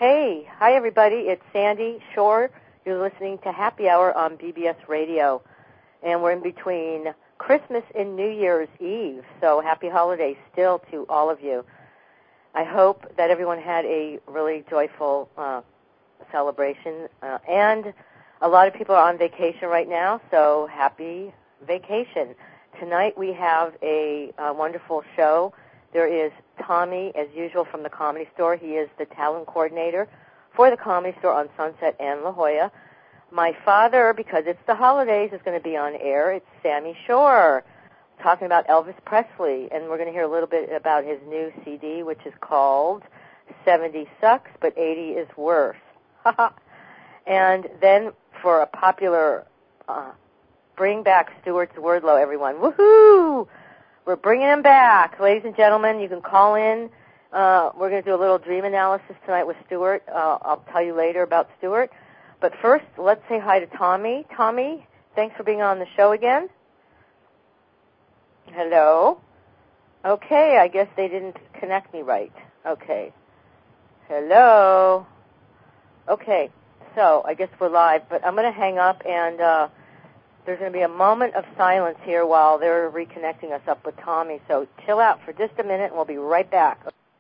Hey, hi everybody. It's Sandy Shore. You're listening to Happy Hour on BBS Radio, and we're in between Christmas and New Year's Eve. So happy holidays still to all of you. I hope that everyone had a really joyful celebration, and a lot of people are on vacation right now. So happy vacation. Tonight we have a wonderful show. There is Tommy, as usual, from the Comedy Store. He is the talent coordinator for the Comedy Store on Sunset and La Jolla. My father, because it's the holidays, is going to be on air. It's Sammy Shore, talking about Elvis Presley. And we're going to hear a little bit about his new CD, which is called 70 Sucks, but 80 is Worse. And then for a popular, bring back Stuart Wardlow, everyone. Woohoo! We're bringing him back. Ladies and gentlemen, you can call in. We're going to do a little dream analysis tonight with Stuart. I'll tell you later about Stuart. But first, let's say hi to Tommy. Tommy, thanks for being on the show again. Hello. Okay, I guess they didn't connect me right. Okay. Hello. Okay, so I guess we're live, but I'm going to hang up and there's going to be a moment of silence here while they're reconnecting us up with Tommy. So chill out for just a minute, and we'll be right back.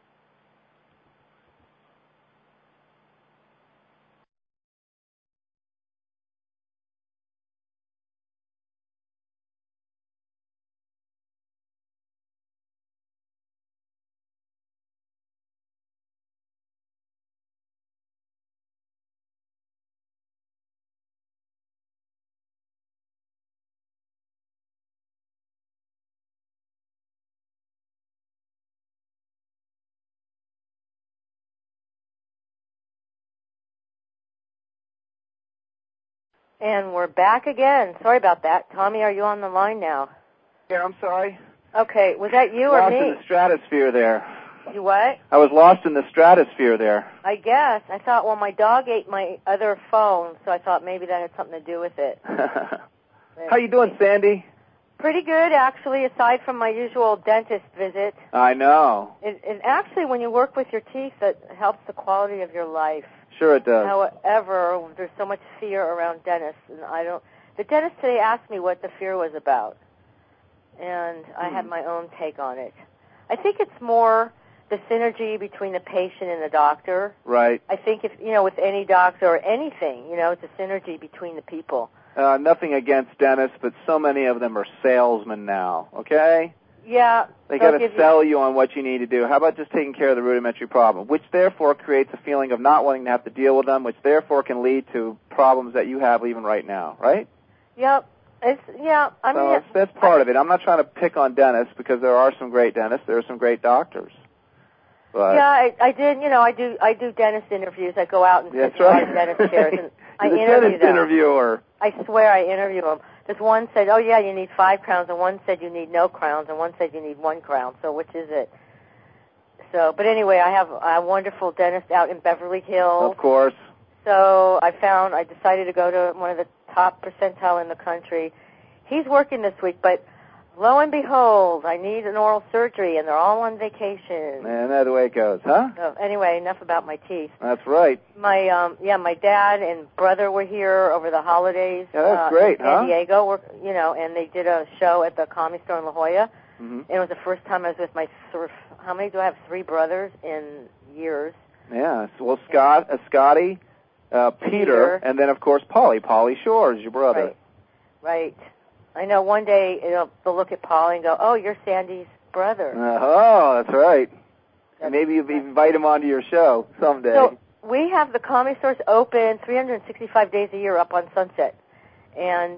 And we're back again. Sorry about that. Tommy, are you on the line now? Yeah, I'm sorry. Okay, was that you or me? Lost in the stratosphere there. You what? I was lost in the stratosphere there. I guess. I thought, well, my dog ate my other phone, so I thought maybe that had something to do with it. How you doing, Sandy? Pretty good, actually, aside from my usual dentist visit. I know. It actually, when you work with your teeth, it helps the quality of your life. Sure it does. However, there's so much fear around dentists, and the dentist today asked me what the fear was about, and I had my own take on it. I think it's more the synergy between the patient and the doctor. Right. I think with any doctor or anything, it's a synergy between the people. Nothing against dentists, but so many of them are salesmen now, okay? Yeah. They got to sell you on what you need to do. How about just taking care of the rudimentary problem, which therefore creates a feeling of not wanting to have to deal with them, which therefore can lead to problems that you have even right now, right? Yep. That's part of it. I'm not trying to pick on dentists because there are some great dentists. There are some great doctors. But yeah, I do dentist interviews. I go out and sit in a lot of dentist chairs, and I interview them. Interviewer. I swear I interview them. This one said, oh, yeah, you need 5 crowns, and one said you need no crowns, and one said you need 1 crown. So which is it? So, but anyway, I have a wonderful dentist out in Beverly Hills. Of course. So I decided to go to one of the top percentile in the country. He's working this week, but lo and behold, I need an oral surgery, and they're all on vacation. And that's the way it goes, huh? So anyway, enough about my teeth. That's right. My dad and brother were here over the holidays. Yeah, that's great, in San Diego, and they did a show at the Comedy Store in La Jolla. Mm-hmm. And it was the first time I was with my how many do I have? 3 brothers in years. Yeah. Well, Scotty, Peter, and then of course Pauly Shore is your brother. Right. I know one day they'll look at Pauly and go, "Oh, you're Sandy's brother." Oh, that's right. And maybe you invite him onto your show someday. So we have the Comedy Stores open 365 days a year up on Sunset, and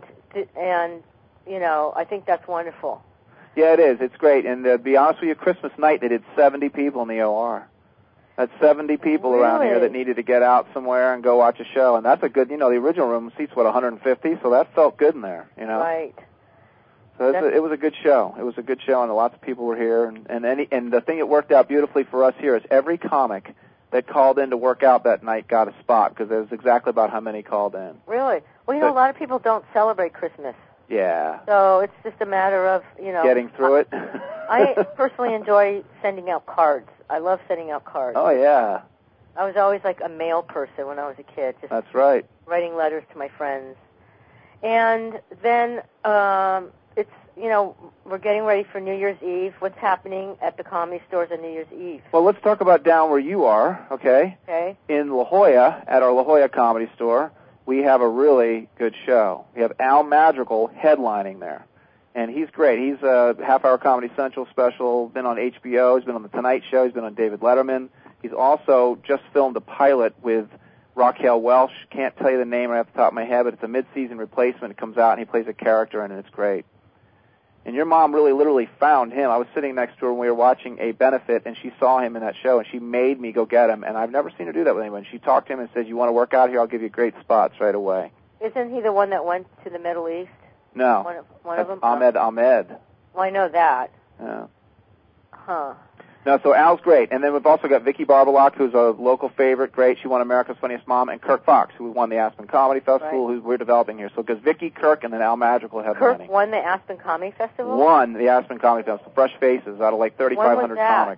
I think that's wonderful. Yeah, it is. It's great. And to be honest with you, Christmas night they did 70 people in the OR. That's 70 people around here that needed to get out somewhere and go watch a show, and that's a good. The original room seats 150, so that felt good in there. Right. So it was a good show. It was a good show, and lots of people were here. And the thing that worked out beautifully for us here is every comic that called in to work out that night got a spot because it was exactly about how many called in. Really? Well, a lot of people don't celebrate Christmas. Yeah. So it's just a matter of getting through it. I personally enjoy sending out cards. I love sending out cards. Oh yeah. I was always like a mail person when I was a kid. Just That's right. Writing letters to my friends. And then it's, we're getting ready for New Year's Eve. What's happening at the Comedy Stores on New Year's Eve? Well, let's talk about down where you are, okay? Okay. In La Jolla, at our La Jolla Comedy Store, we have a really good show. We have Al Madrigal headlining there. And he's great. He's a half-hour Comedy Central special, been on HBO, he's been on The Tonight Show, he's been on David Letterman. He's also just filmed a pilot with Raquel Welch. Can't tell you the name right off the top of my head, but it's a mid-season replacement. It comes out, and he plays a character in it, and it's great. And your mom really literally found him. I was sitting next to her when we were watching a benefit, and she saw him in that show, and she made me go get him. And I've never seen her do that with anyone. She talked to him and said, "You want to work out here? I'll give you great spots right away." Isn't he the one that went to the Middle East? No. One of them? Ahmed. Well, I know that. Yeah. Huh. No, so Al's great. And then we've also got Vicky Barbalock, who's a local favorite, great. She won America's Funniest Mom, and Kirk Fox, who won the Aspen Comedy Festival, who we're developing here. So it goes Vicky, Kirk, and then Al Madrigal headlining. Kirk won the Aspen Comedy Festival? Won the Aspen Comedy Festival. Fresh Faces out of like 3,500 comics.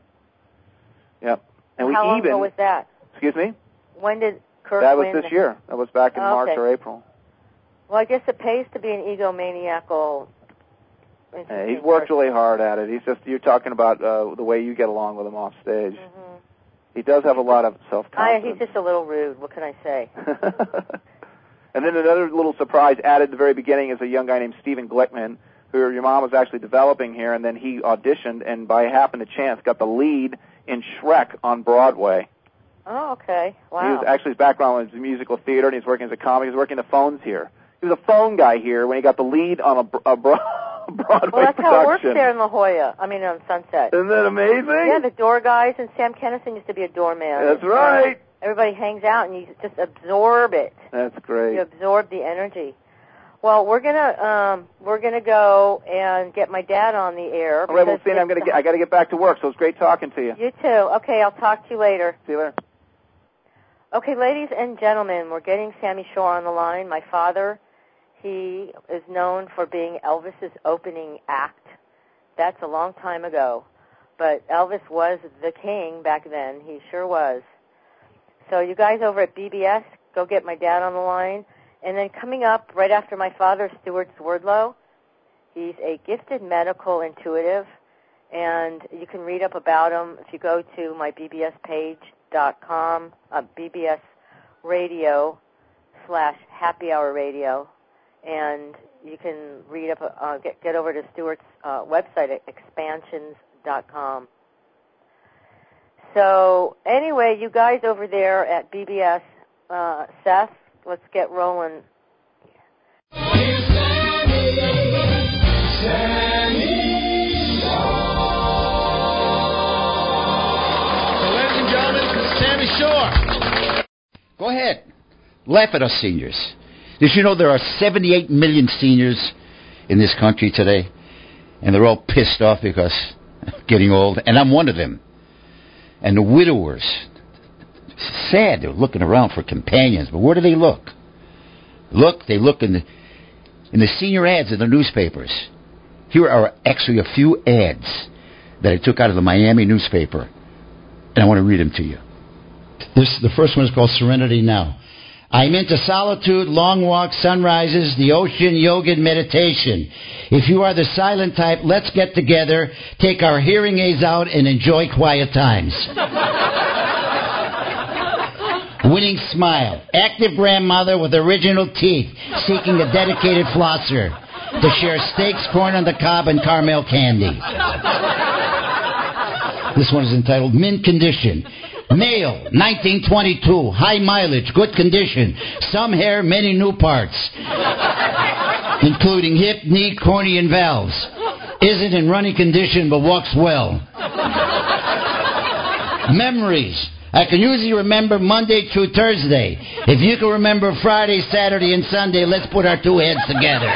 Yep. And How long ago was that? Excuse me? When did Kirk That was win? this year. That was back in March or April. Well, I guess it pays to be an egomaniacal. He's worked really hard at it. You're talking about the way you get along with him off stage. Mm-hmm. He does have a lot of self-confidence. He's just a little rude. What can I say? And then another little surprise added at the very beginning is a young guy named Stephen Glickman, who your mom was actually developing here, and then he auditioned and by happen to chance got the lead in Shrek on Broadway. Oh, okay. Wow. His background was musical theater, and he's working as a comic. He's working the phones here. He was a phone guy here when he got the lead on a Broadway production. Well, that's how it works there in La Jolla. I mean, on Sunset. Isn't that amazing? Yeah, the door guys, and Sam Kennison used to be a doorman. That's right. Everybody hangs out, and you just absorb it. That's great. You absorb the energy. Well, we're gonna go and get my dad on the air. All right, well, Sandy, I got to get back to work. So it's great talking to you. You too. Okay, I'll talk to you later. See you later. Okay, ladies and gentlemen, we're getting Sammy Shore on the line. My father, he is known for being Elvis's opening act. That's a long time ago, but Elvis was the king back then. He sure was. So you guys over at BBS, go get my dad on the line. And then coming up right after my father, Stuart Swerdlow. He's a gifted medical intuitive, and you can read up about him if you go to my bbspage.com, BBS Radio /Happy Hour Radio, and you can read up, get over to Stuart's website at expansions.com. So anyway, you guys over there at BBS, Seth, let's get rolling. Sammy Shore. Go ahead. Laugh at us seniors. Did you know there are 78 million seniors in this country today? And they're all pissed off because I'm getting old. And I'm one of them. And the widowers, sad, they're looking around for companions. But where do they look? They look in the senior ads in the newspapers. Here are actually a few ads that I took out of the Miami newspaper. And I want to read them to you. The first one is called Serenity Now. I'm into solitude, long walks, sunrises, the ocean, yoga, and meditation. If you are the silent type, let's get together, take our hearing aids out, and enjoy quiet times. Winning Smile. Active grandmother with original teeth, seeking a dedicated flosser to share steaks, corn on the cob, and caramel candy. This one is entitled Mint Condition. Male, 1922, high mileage, good condition, some hair, many new parts, including hip, knee, cornea, and valves. Isn't in running condition, but walks well. Memories. I can usually remember Monday through Thursday. If you can remember Friday, Saturday, and Sunday, let's put our two heads together.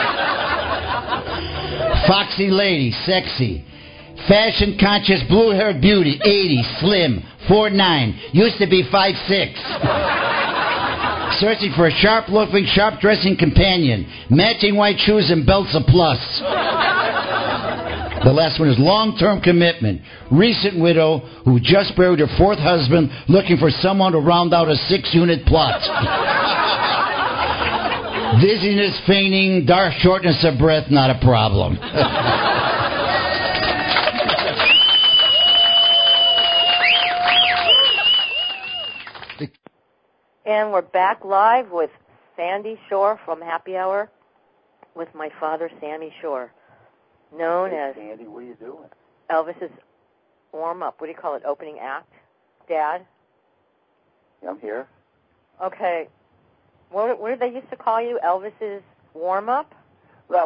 Foxy lady, sexy. Fashion-conscious, blue-haired beauty, 80, slim, 4'9", used to be 5'6". Searching for a sharp-looking, sharp-dressing companion. Matching white shoes and belts a plus. The last one is long-term commitment. Recent widow who just buried her fourth husband looking for someone to round out a 6-unit plot. Dizziness, fainting, dark shortness of breath, not a problem. And we're back live with Sandy Shore from Happy Hour with my father, Sammy Shore, known as Sandy, what are you doing? Elvis's warm-up. What do you call it, opening act? Dad? I'm here. Okay. What did they used to call you, Elvis's warm-up? Well,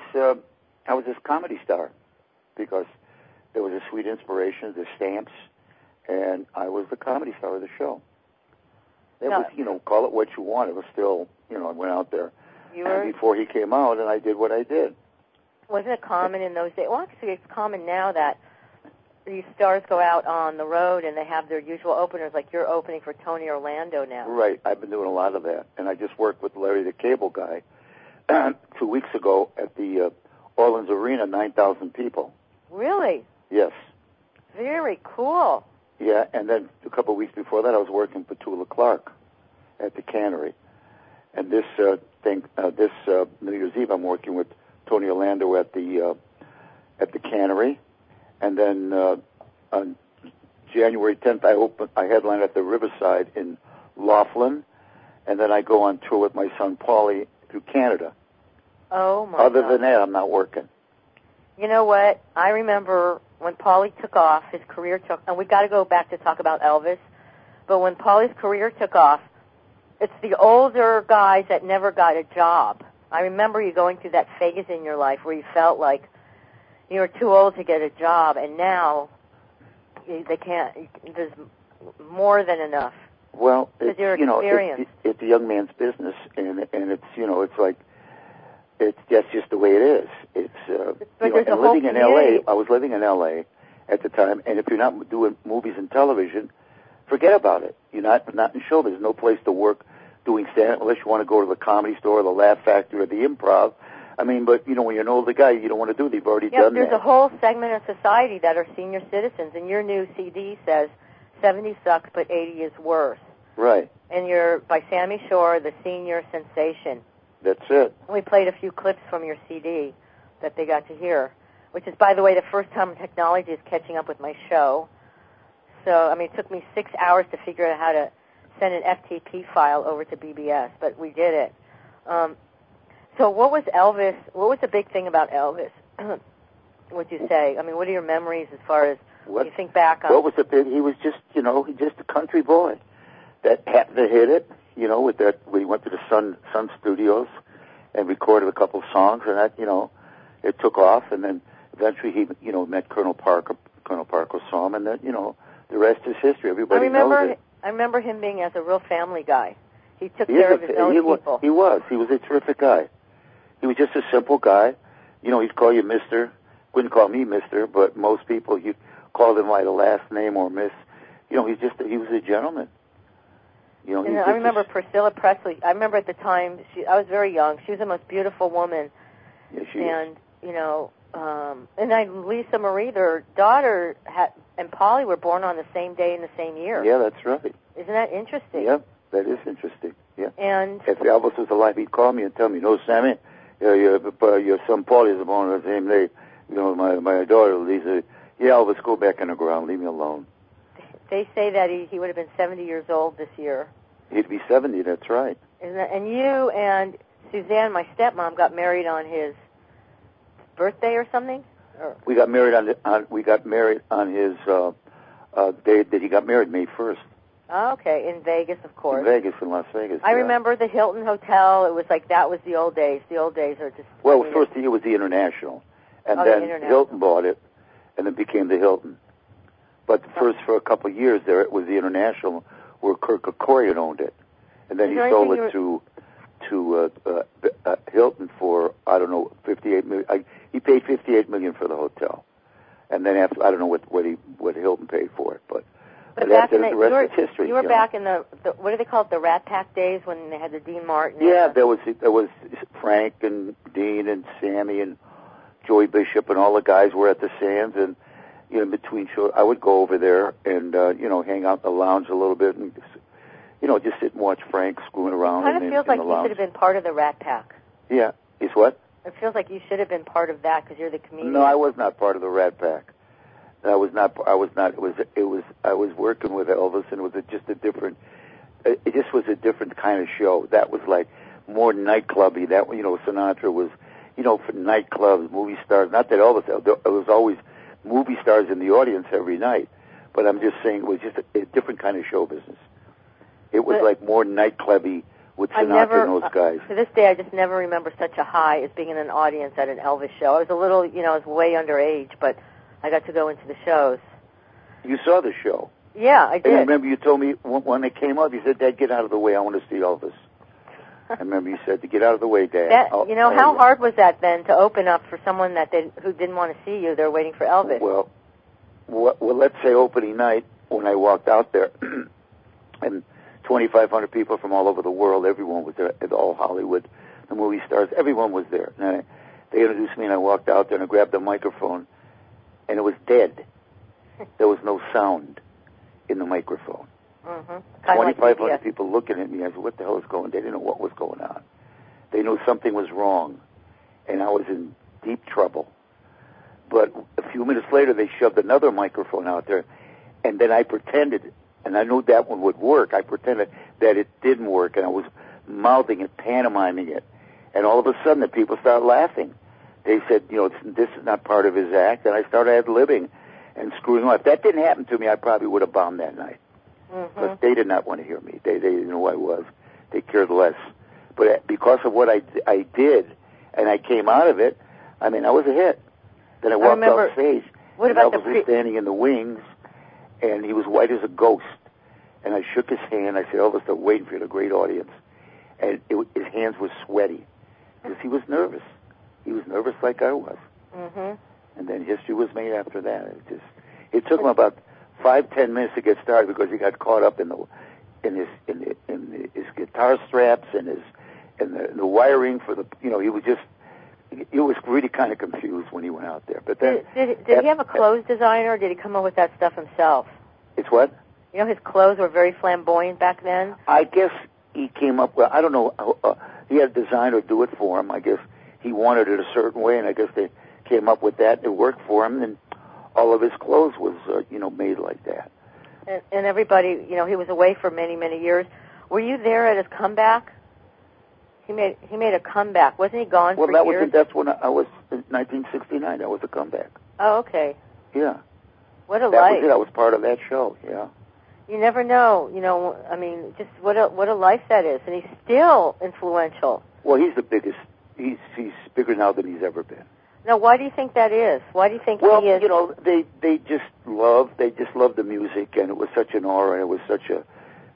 I was his comedy star because there was a sweet inspiration, the stamps, and I was the comedy star of the show. It was, call it what you want. It was still, I went out there before he came out, and I did what I did. Wasn't it common in those days? Well, actually, it's common now that these stars go out on the road and they have their usual openers, like you're opening for Tony Orlando now. Right. I've been doing a lot of that, and I just worked with Larry the Cable Guy 2 weeks ago at the Orleans Arena, 9,000 people. Really? Yes. Very cool. Yeah, and then a couple of weeks before that, I was working for Petula Clark at the Cannery. And this New Year's Eve, I'm working with Tony Orlando at the Cannery. And then on January 10th, I headline at the Riverside in Laughlin. And then I go on tour with my son Paulie through Canada. Oh, my Other God. than that, I'm not working. You know what? I remember when Paulie took off, his career took, and we got to go back to talk about Elvis, but when Paulie's career took off, it's the older guys that never got a job. I remember you going through that phase in your life where you felt like you were too old to get a job, and now they can't. There's more than enough. Well, it's, it's a young man's business, and it's it's like that's just the way it is. And living in L.A., I was living in L.A. at the time, and if you're not doing movies and television, forget about it. You're not in show. There's no place to work doing stand-up unless you want to go to the Comedy Store, the Laugh Factory, or the Improv. I mean, but, when you're an older guy, you don't want to do it. You've already done that. There's a whole segment of society that are senior citizens, and your new CD says 70 sucks, but 80 is worse. Right. And you're by Sammy Shore, the senior sensation. That's it. We played a few clips from your CD that they got to hear, which is, by the way, the first time technology is catching up with my show. So, it took me 6 hours to figure out how to send an FTP file over to BBS, but we did it. So what was Elvis? What was the big thing about Elvis, would you say? What are your memories as far as when you think back on? What was the big? He was just, just a country boy that happened to hit it, with that. We went to the Sun Studios and recorded a couple of songs, and that, it took off, and then eventually he, met Colonel Parker. Colonel Parker saw him, and then, the rest is history. Everybody knows it. I remember him being as a real family guy. He took care of his own people. He was a terrific guy. He was just a simple guy. He'd call you Mister. Wouldn't call me Mister, but most people, you called him by the last name or Miss. He was a gentleman. I remember Priscilla Presley. I remember at the time, I was very young. She was the most beautiful woman. Yeah, she is. And Lisa Marie, their daughter, and Polly were born on the same day in the same year. Yeah, that's right. Isn't that interesting? Yeah, that is interesting. Yeah. And if Elvis was alive, he'd call me and tell me, Sammy, your son Paulie is born on the same day. My daughter Lisa. Yeah, Elvis, go back in the ground. Leave me alone. They say that he would have been 70 years old this year. He'd be 70. That's right. And you and Suzanne, my stepmom, got married on his birthday or something. We got married on his day that he got married, May 1st. Oh, okay, in Vegas, of course. In Vegas, in Las Vegas. I remember the Hilton Hotel. It was like that was the old days. The old days are just. Well, first year was the International, and then Hilton bought it, and it became the Hilton. But first, for a couple of years there, it was the International, where Kirk Kerkorian owned it, and then he sold it to Hilton for $58 million. He paid $58 million for the hotel, and then after I don't know what Hilton paid for it, but after the rest is history. You were back in the what do they call it, the Rat Pack days when they had the Dean Martin. Yeah, there was Frank and Dean and Sammy and Joey Bishop and all the guys were at the Sands, and in between shows, I would go over there and hang out in the lounge a little bit and just sit and watch Frank screwing around. It kind of feels like you should have been part of the Rat Pack. Yeah, is what? It feels like you should have been part of that because you're the comedian. No, I was not part of the Rat Pack. I was not. I was working with Elvis, and it was just a different. It just was a different kind of show. That was like more nightclubby. That Sinatra was, for nightclubs, movie stars. Not that Elvis. There was always movie stars in the audience every night, but I'm just saying it was just a different kind of show business. It was like more nightclubby with Sinatra and those guys. To this day, I just never remember such a high as being in an audience at an Elvis show. I was a little, I was way underage, but I got to go into the shows. You saw the show? Yeah, I did. And I remember you told me when it came up, you said, "Dad, get out of the way. I want to see Elvis." I remember you said, "To get out of the way, Dad." How hard was that then to open up for someone who didn't want to see you? They're waiting for Elvis. Well, let's say opening night when I walked out there, and 2,500 people from all over the world. Everyone was there. All Hollywood, the movie stars. Everyone was there. And they introduced me, and I walked out there and I grabbed the microphone, and it was dead. There was no sound in the microphone. Mm-hmm. 2,500 people looking at me. I said, "What the hell is going on?" They didn't know what was going on. They knew something was wrong, and I was in deep trouble. But a few minutes later, they shoved another microphone out there, and then I pretended, and I knew that one would work. I pretended that it didn't work, and I was mouthing it, pantomiming it, and all of a sudden the people started laughing. They said, this is not part of his act, and I started ad-libbing and screwing off. If that didn't happen to me, I probably would have bombed that night. Mm-hmm. But they did not want to hear me. They didn't know who I was. They cared less. But because of what I did, and I came out of it, I was a hit. Then I walked off stage, and Elvis was standing in the wings, and he was white as a ghost. And I shook his hand. I said, "Elvis, they're waiting for you, a great audience." And his hands were sweaty because he was nervous. He was nervous like I was. Mm-hmm. And then history was made after that. It took him about 5-10 minutes to get started because he got caught up in his guitar straps and the wiring for the he was really kind of confused when he went out there. But then did he have a clothes designer, or did he come up with that stuff himself? It's what? His clothes were very flamboyant back then. I guess he came up with. I don't know. He had a designer do it for him. I guess he wanted it a certain way, and I guess they came up with that. It worked for him, and all of his clothes was made like that. And everybody, he was away for many, many years. Were you there at his comeback? He made a comeback. Wasn't he gone for years? That's when I was in 1969. That was a comeback. Oh, okay. Yeah. What a life. That was it. I was part of that show. Yeah. You never know. Just what a life that is, and he's still influential. Well, he's the biggest. He's bigger now than he's ever been. Now, why do you think that is? Why do you think he is? They just love the music, and it was such an aura, and it was such a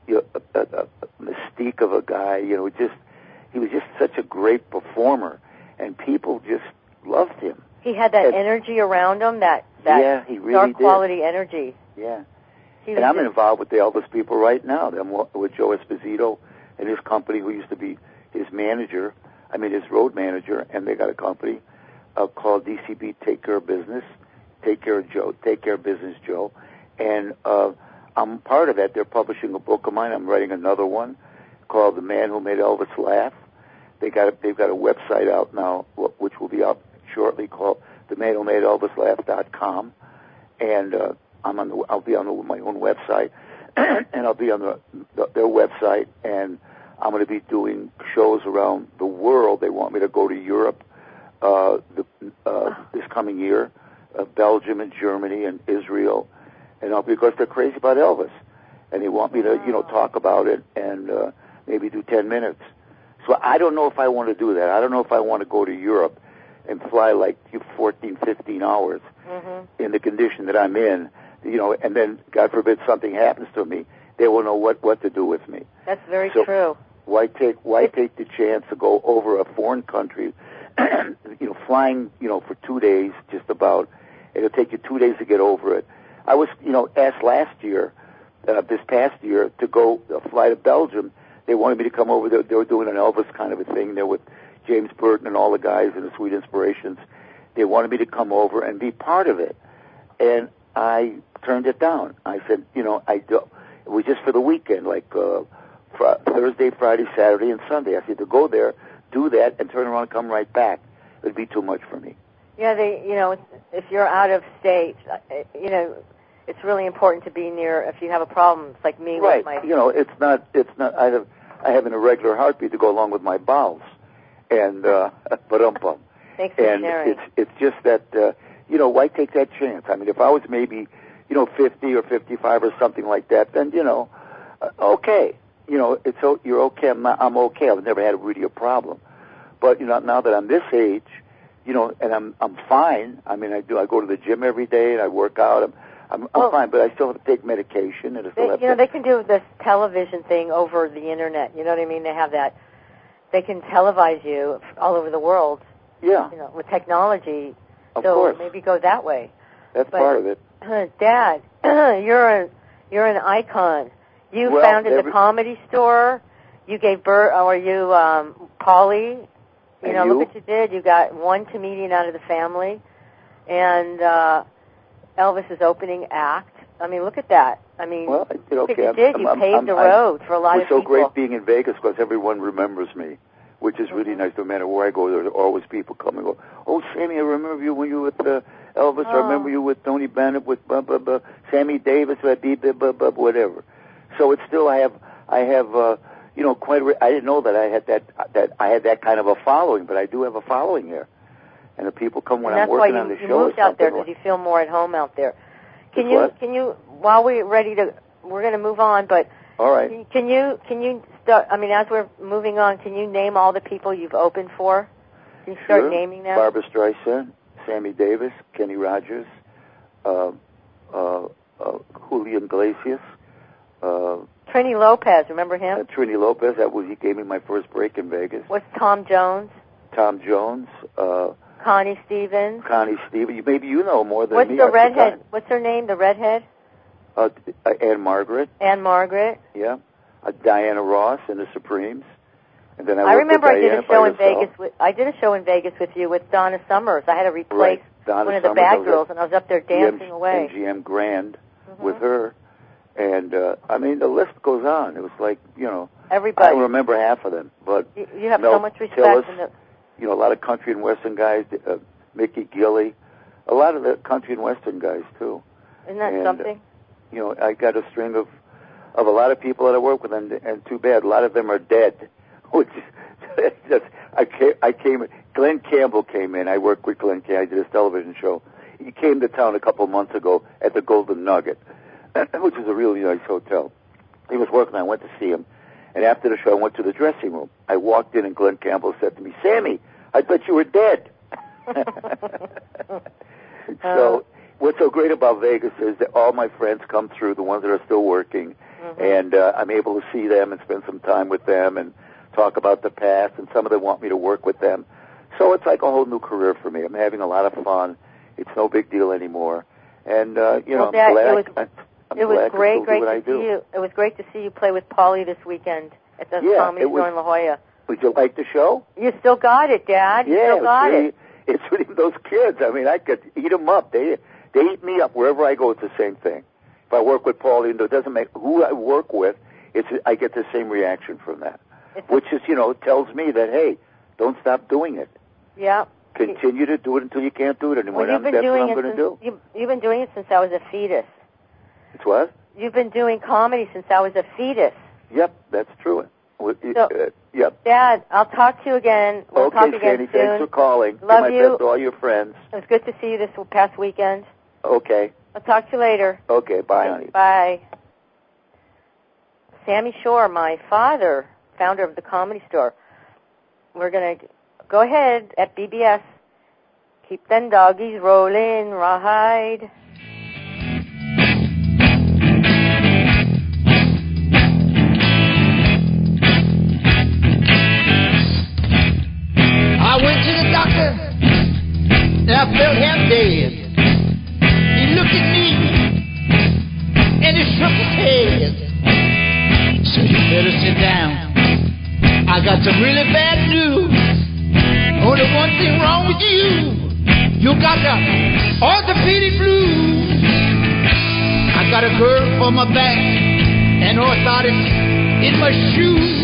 mystique of a guy. He was just such a great performer, and people just loved him. He had that energy around him, that he really dark quality energy. Yeah. And I'm involved with the Elvis people right now. I'm with Joe Esposito and his company, who used to be his manager. His road manager, and they got a company called DCB Take Care of Business, Take Care of Business Joe, and I'm part of that. They're publishing a book of mine. I'm writing another one called The Man Who Made Elvis Laugh. They've got a website out now, which will be out shortly, called TheManWhoMadeElvisLaugh.com, and I'll be on my own website, and I'll be on their website, and I'm going to be doing shows around the world. They want me to go to Europe this coming year, Belgium and Germany and Israel, and because they're crazy about Elvis, and they want me to talk about it and maybe do 10 minutes. So I don't know if I want to do that. I don't know if I want to go to Europe and fly like 14, 15 hours in the condition that I'm in, and then, God forbid, something happens to me. They will know what to do with me. That's very true. Why take the chance to go over a foreign country, flying, for 2 days, just about. It'll take you 2 days to get over it. I was, asked this past year, to fly to Belgium. They wanted me to come over there. They were doing an Elvis kind of a thing there with James Burton and all the guys and the Sweet Inspirations. They wanted me to come over and be part of it. And I turned it down. I said, it was just for the weekend, like Thursday, Friday, Saturday, and Sunday. I said to go there, do that, and turn around and come right back. It would be too much for me. Yeah, if you're out of state, it's really important to be near. If you have a problem, it's like me right. with my. It's not. I have an irregular heartbeat to go along with my bowels, and ba-dum-bum. Thanks for sharing. It's just that why take that chance? I mean, if I was maybe 50 or 55 or something like that, then okay, you're okay. I'm okay. I've never had really a problem, but now that I'm this age. And I'm fine. I mean, I go to the gym every day and I work out. I'm fine, but I still have to take medication. And they can do this television thing over the internet. You know what I mean? They have that. They can televise you all over the world. Yeah. With technology. Of course. Maybe go that way. That's part of it. Dad, you're an icon. You founded the Comedy Store. You gave birth, or you, Polly. Look what you did. You got one comedian out of the family, and Elvis's opening act. I mean, look at that. I mean, look what you did. You paved the road for a lot of people. It's so great being in Vegas because everyone remembers me, which is really nice. No matter where I go, there are always people come and go, oh, Sammy, I remember you when you were with Elvis. I remember you with Tony Bennett, with Sammy Davis, whatever. So it's still, I have I didn't know that I had that kind of a following, but I do have a following here, and the people come when I'm working on the show. That's why you moved out there because you feel more at home out there. Can you? While we're ready to, we're going to move on, but all right. Can you start? I mean, as we're moving on, can you name all the people you've opened for? Can you start naming them? Barbra Streisand, Sammy Davis, Kenny Rogers, Julian Iglesias. Trini Lopez, remember him? Trini Lopez, he gave me my first break in Vegas. What's Tom Jones? Tom Jones. Connie Stevens. Connie Stevens. Maybe you know more than me. What's the redhead? What's her name, the redhead? Anne Margaret. Anne Margaret. Yeah. Diana Ross and the Supremes. And then I remember I did a show in Vegas. I did a show in Vegas with you with Donna Summers. I had to replace one of the bad girls, and I was up there dancing away. MGM Grand with her. And, I mean, the list goes on. It was like, everybody. I don't remember half of them. But you have Mel so much respect. Tillis, a lot of country and western guys, Mickey Gilley, a lot of the country and western guys, too. Isn't that something? I got a string of a lot of people that I work with, and too bad, a lot of them are dead. Which is, Glenn Campbell came in. I worked with Glenn Campbell. I did his television show. He came to town a couple months ago at the Golden Nugget, which is a really nice hotel. He was working. I went to see him, and after the show, I went to the dressing room. I walked in, and Glenn Campbell said to me, "Sammy, I thought you were dead." So, what's so great about Vegas is that all my friends come through, the ones that are still working, and I'm able to see them and spend some time with them and talk about the past, and some of them want me to work with them. So it's like a whole new career for me. I'm having a lot of fun. It's no big deal anymore, and I'm glad. It was great to see you. It was great to see you play with Paulie this weekend at the Comedy Store in La Jolla. Would you like the show? You still got it, Dad. You still got it. It's really those kids. I mean, I could eat them up. They eat me up wherever I go. It's the same thing. If I work with Paulie, it doesn't make who I work with. I get the same reaction from that, which is tells me that hey, don't stop doing it. Yeah. Continue to do it until you can't do it anymore. Well, that's what I'm going to do. You've been doing it since I was a fetus. It's what? You've been doing comedy since I was a fetus. Yep, that's true. Yep. Dad, I'll talk to you again. We'll talk again Sandy, soon. Thanks for calling. Love you. My best to all your friends. It was good to see you this past weekend. Okay. I'll talk to you later. Okay, bye, honey. Bye. Sammy Shore, my father, founder of the Comedy Store. We're going to go ahead at BBS. Keep them doggies rolling, rawhide. I went to the doctor, and I felt half dead. He looked at me, and he shook his head. So you better sit down. I got some really bad news. Only one thing wrong with you. You got the orthopedic blues. I got a girl for my back and orthotics in my shoes.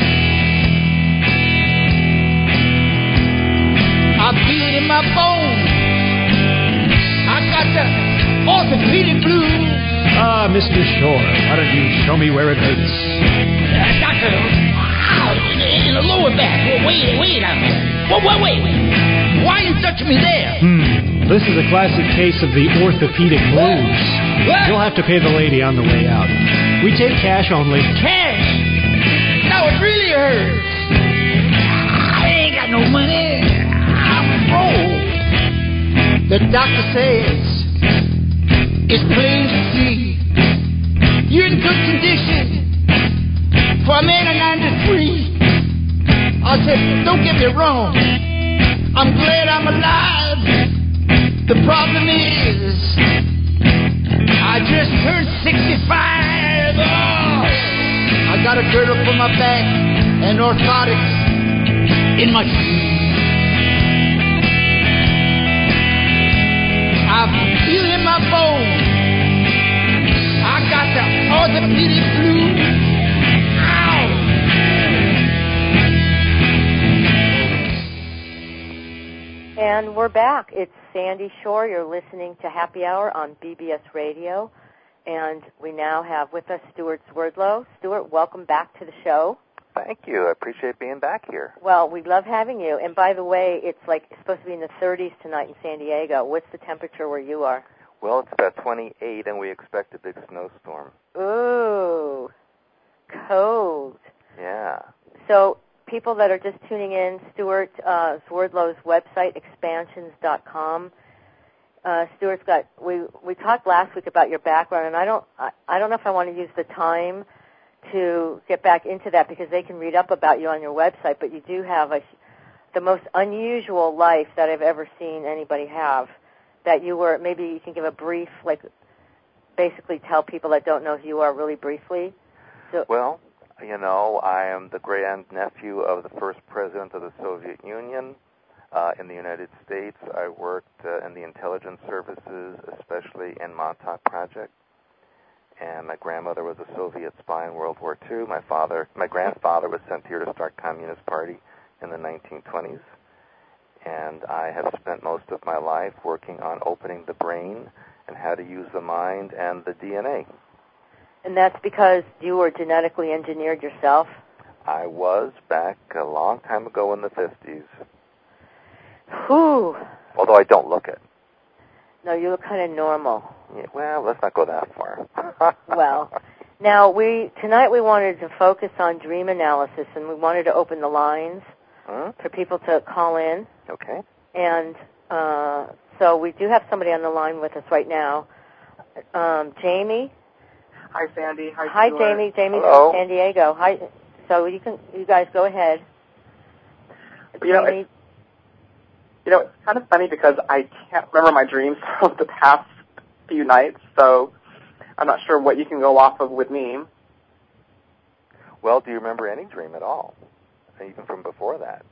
I feel it in my bones. I got the orthopedic blues. Ah, Mr. Shore, why don't you show me where it hurts? Doctor, in the lower back. Wait a minute. Wait. Why are you touching me there? This is a classic case of the orthopedic blues. What? You'll have to pay the lady on the way out. We take cash only. Cash? Now it really hurts. I ain't got no money. I'm broke. The doctor says it's plain to see you're in good condition for a man of 93. I said, don't get me wrong. I'm glad I'm alive. The problem is I just turned 65. Oh, I got a girdle for my back and orthotics in my shoes. I feel in my bones. I got the orthopedic blues. Ow! And we're back. It's Sandy Shore. You're listening to Happy Hour on BBS Radio. And we now have with us Stuart Swerdlow. Stuart, welcome back to the show. Thank you. I appreciate being back here. Well, we love having you. And by the way, it's supposed to be in the 30s tonight in San Diego. What's the temperature where you are? Well, it's about 28, and we expect a big snowstorm. Ooh, cold. Yeah. So people that are just tuning in, Stuart Swerdlow's website, expansions.com. Stuart's got. We talked last week about your background, and I don't know if I want to use the time to get back into that because they can read up about you on your website. But you do have the most unusual life that I've ever seen anybody have. That you were. Maybe you can give a brief, basically tell people that don't know who you are really briefly. So, well, I am the grandnephew of the first president of the Soviet Union. In the United States, I worked in the intelligence services, especially in Montauk Project. And my grandmother was a Soviet spy in World War II. My grandfather was sent here to start Communist Party in the 1920s. And I have spent most of my life working on opening the brain and how to use the mind and the DNA. And that's because you were genetically engineered yourself? I was back a long time ago in the 50s. Whew. Although I don't look it. No, you look kind of normal. Yeah, well, let's not go that far. Well, now tonight we wanted to focus on dream analysis, and we wanted to open the lines for people to call in. Okay. And so we do have somebody on the line with us right now. Jamie. Hi, Sandy. Hi, Jamie. Jamie's Hello. from San Diego. Hi. So you guys go ahead. Jamie. It's kind of funny because I can't remember my dreams from the past few nights, so I'm not sure what you can go off of with me. Well, do you remember any dream at all, even from before that?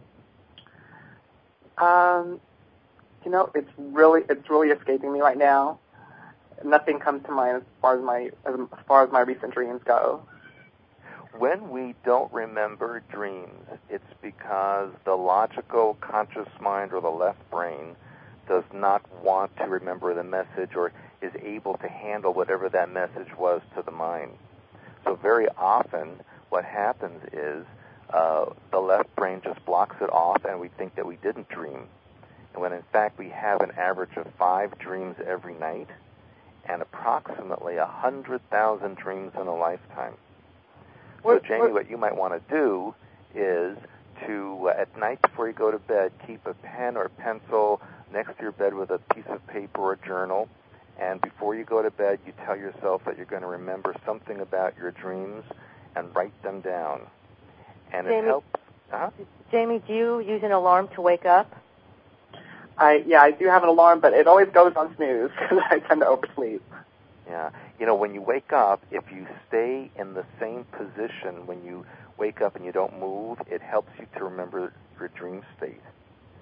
It's really escaping me right now. Nothing comes to mind as far as my recent dreams go. When we don't remember dreams, it's because the logical conscious mind or the left brain does not want to remember the message or is able to handle whatever that message was to the mind. So very often what happens is the left brain just blocks it off and we think that we didn't dream. And when in fact we have an average of 5 dreams every night and approximately 100,000 dreams in a lifetime. So, Jamie, what you might want to do is to, at night before you go to bed, keep a pen or pencil next to your bed with a piece of paper or a journal, and before you go to bed, you tell yourself that you're going to remember something about your dreams and write them down. And Jamie, it helps. Jamie, do you use an alarm to wake up? I do have an alarm, but it always goes on snooze because I tend to oversleep. Yeah. When you wake up, if you stay in the same position when you wake up and you don't move, it helps you to remember your dream state.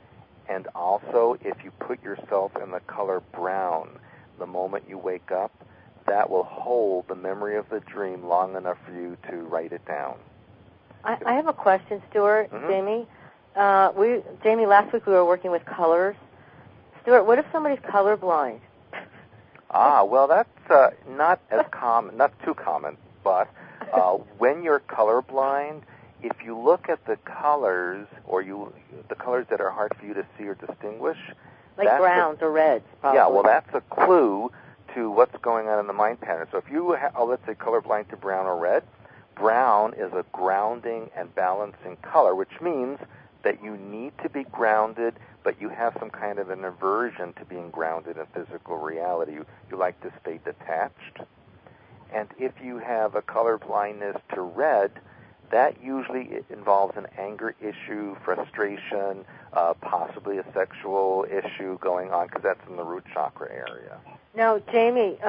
And also, if you put yourself in the color brown the moment you wake up, that will hold the memory of the dream long enough for you to write it down. I have a question, Stuart, Mm-hmm. Jamie. Jamie, last week we were working with colors. Stuart, what if somebody's colorblind? Well, that's not as common, not too common, but when you're colorblind, if you look at the colors, or the colors that are hard for you to see or distinguish, like browns or reds, probably. Yeah, well, that's a clue to what's going on in the mind pattern. So if you are, let's say, colorblind to brown or red, brown is a grounding and balancing color, which means that you need to be grounded, but you have some kind of an aversion to being grounded in physical reality. You like to stay detached. And if you have a color blindness to red, that usually involves an anger issue, frustration, possibly a sexual issue going on, because that's in the root chakra area. Now, Jamie,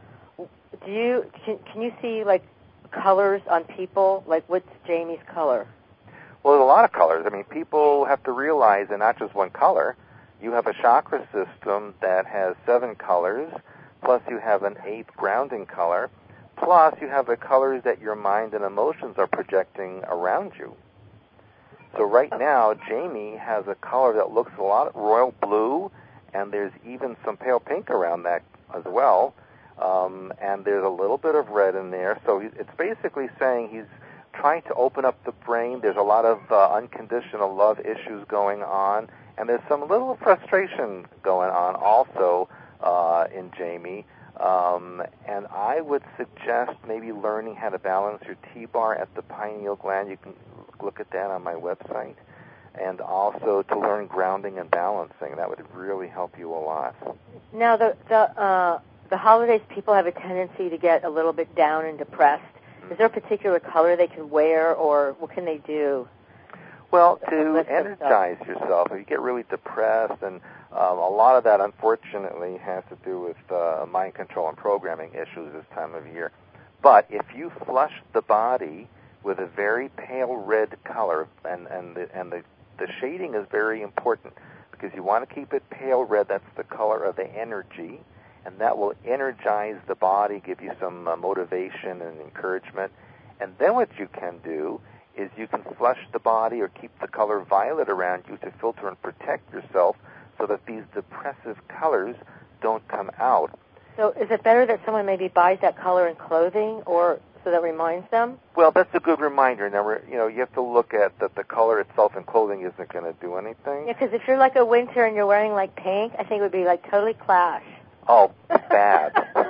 can you see like colors on people? Like, what's Jamie's color? Well, there's a lot of colors. I mean, people have to realize they're not just one color. You have a chakra system that has 7 colors, plus you have an 8th grounding color, plus you have the colors that your mind and emotions are projecting around you. So right now, Jamie has a color that looks a lot of royal blue, and there's even some pale pink around that as well, and there's a little bit of red in there. So it's basically saying he's trying to open up the brain. There's a lot of unconditional love issues going on, and there's some little frustration going on also in Jamie. And I would suggest maybe learning how to balance your T-bar at the pineal gland. You can look at that on my website. And also to learn grounding and balancing. That would really help you a lot. Now, the holidays, people have a tendency to get a little bit down and depressed. Is there a particular color they can wear, or what can they do? Well, to energize yourself, if you get really depressed, and a lot of that, unfortunately, has to do with mind control and programming issues this time of year. But if you flush the body with a very pale red color, and the shading is very important, because you want to keep it pale red. That's the color of the energy, and that will energize the body, give you some motivation and encouragement. And then what you can do is you can flush the body or keep the color violet around you to filter and protect yourself so that these depressive colors don't come out. So is it better that someone maybe buys that color in clothing, or so that reminds them? Well, that's a good reminder. Now, you have to look at that the color itself in clothing isn't going to do anything. Yeah, because if you're like a winter and you're wearing like pink, I think it would be like totally clash. Oh, bad.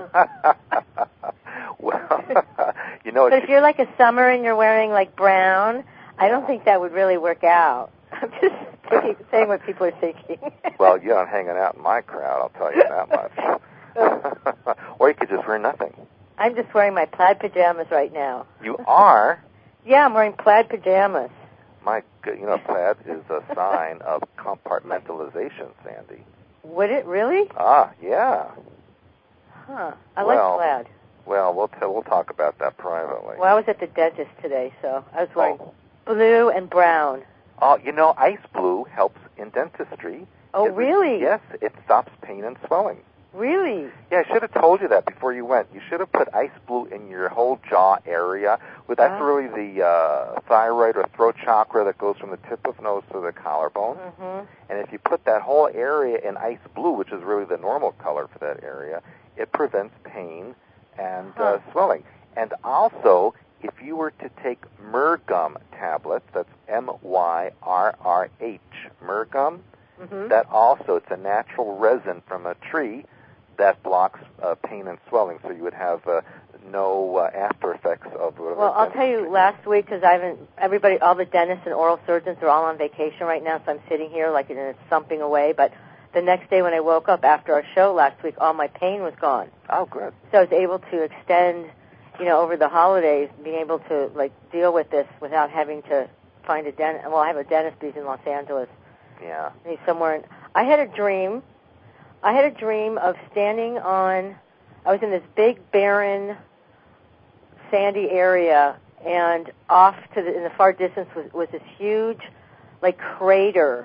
Well, But if you're like a summer and you're wearing like brown, I don't think that would really work out. I'm just saying what people are thinking. Well, you're not hanging out in my crowd, I'll tell you that much. Or you could just wear nothing. I'm just wearing my plaid pajamas right now. You are? Yeah, I'm wearing plaid pajamas. Plaid is a sign of compartmentalization, Sandy. Would it really? Yeah. Huh. I like plaid. Well, we'll talk about that privately. Well, I was at the dentist today, so I was wearing blue and brown. Oh, ice blue helps in dentistry. Oh, really? Yes, it stops pain and swelling. Really? Yeah, I should have told you that before you went. You should have put ice blue in your whole jaw area. That's really the thyroid or throat chakra that goes from the tip of nose to the collarbone. Mm-hmm. And if you put that whole area in ice blue, which is really the normal color for that area, it prevents pain and swelling. And also, if you were to take Myrgum tablets, that's Myrrh, Myrgum, that also, it's a natural resin from a tree that blocks pain and swelling, so you would have no after effects of whatever. Well, I'll tell you, last week, because all the dentists and oral surgeons are all on vacation right now, so I'm sitting here like it's thumping away, but the next day when I woke up after our show last week, all my pain was gone. Oh, good. So I was able to extend, over the holidays, being able to, deal with this without having to find a dentist. Well, I have a dentist, but he's in Los Angeles. Yeah. He's somewhere. I had a dream of standing I was in this big, barren, sandy area, and off in the far distance was this huge, crater.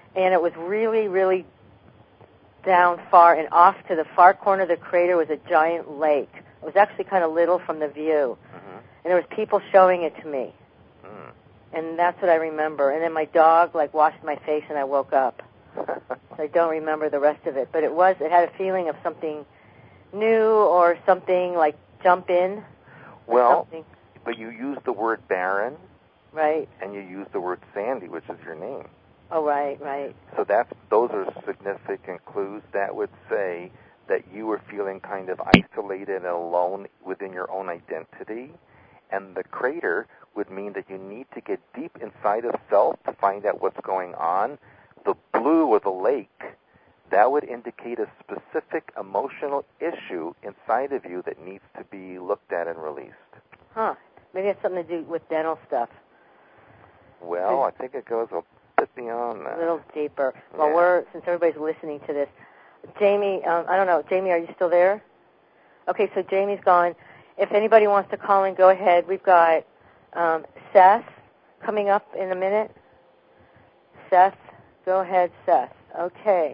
and it was really, really down far, and off to the far corner of the crater was a giant lake. It was actually kind of little from the view, and there was people showing it to me, and that's what I remember. And then my dog washed my face, and I woke up. So I don't remember the rest of it, but it had a feeling of something new or something like jump in. Well, but you used the word barren, right? And you used the word Sandy, which is your name. Oh, right. So those are significant clues that would say that you were feeling kind of isolated and alone within your own identity, and the crater would mean that you need to get deep inside of self to find out what's going on. The blue or the lake, that would indicate a specific emotional issue inside of you that needs to be looked at and released. Huh. Maybe it has something to do with dental stuff. Well, I think it goes a bit beyond that. A little deeper. Well, since everybody's listening to this, Jamie, I don't know. Jamie, are you still there? Okay, so Jamie's gone. If anybody wants to call in, go ahead. We've got Seth coming up in a minute. Seth, go ahead, Seth. Okay.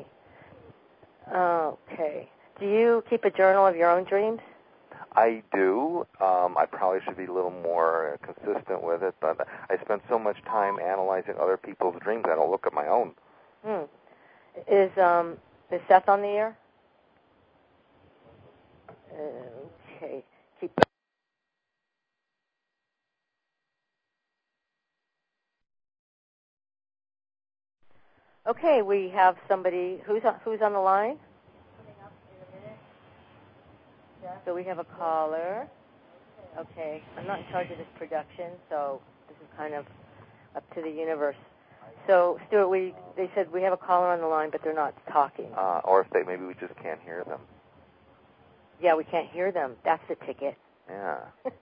Do you keep a journal of your own dreams? I do. I probably should be a little more consistent with it, but I spend so much time analyzing other people's dreams, I don't look at my own. Is Seth on the air? Okay. Okay, we have somebody who's on the line. Coming up in a minute. So we have a caller. Okay, I'm not in charge of this production, so this is kind of up to the universe. So, Stuart, they said we have a caller on the line, but they're not talking. Or if maybe we just can't hear them. Yeah, we can't hear them. That's the ticket. Yeah.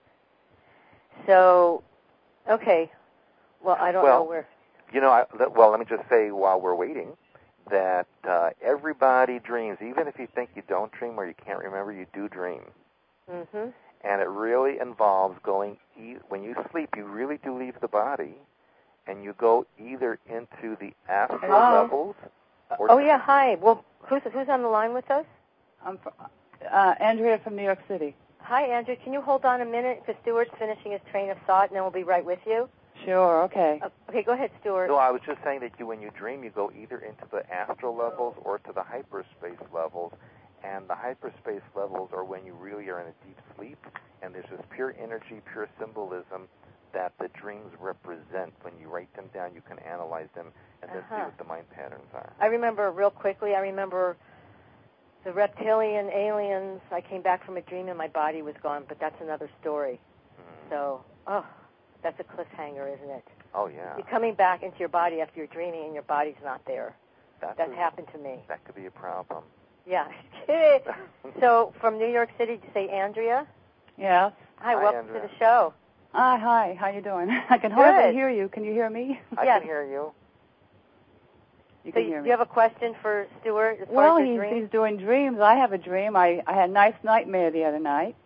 So, okay. Well, I don't know where. Let me just say while we're waiting that everybody dreams. Even if you think you don't dream or you can't remember, you do dream. Mm-hmm. And it really involves going, when you sleep, you really do leave the body, and you go either into the astral levels. Or hi. Well, who's on the line with us? I'm Andrea from New York City. Hi, Andrea. Can you hold on a minute? Because Stuart's finishing his train of thought, and then we'll be right with you. Sure, okay. Okay, go ahead, Stuart. No, I was just saying that when you dream, you go either into the astral levels or to the hyperspace levels. And the hyperspace levels are when you really are in a deep sleep, and there's this pure energy, pure symbolism that the dreams represent. When you write them down, you can analyze them and then see what the mind patterns are. I remember real quickly, the reptilian aliens. I came back from a dream and my body was gone, but that's another story. So, that's a cliffhanger, isn't it? Oh, yeah. You're coming back into your body after you're dreaming and your body's not there. That's happened to me. That could be a problem. Yeah. So, from New York City, did you say Andrea? Yes. Hi, welcome Andrea. to the show. Hi, how you doing? I can hardly hear you. Can you hear me? I can hear you. You can hear me. Do you have a question for Stuart as far as your he's doing dreams. I have a dream. I had a nice nightmare the other night.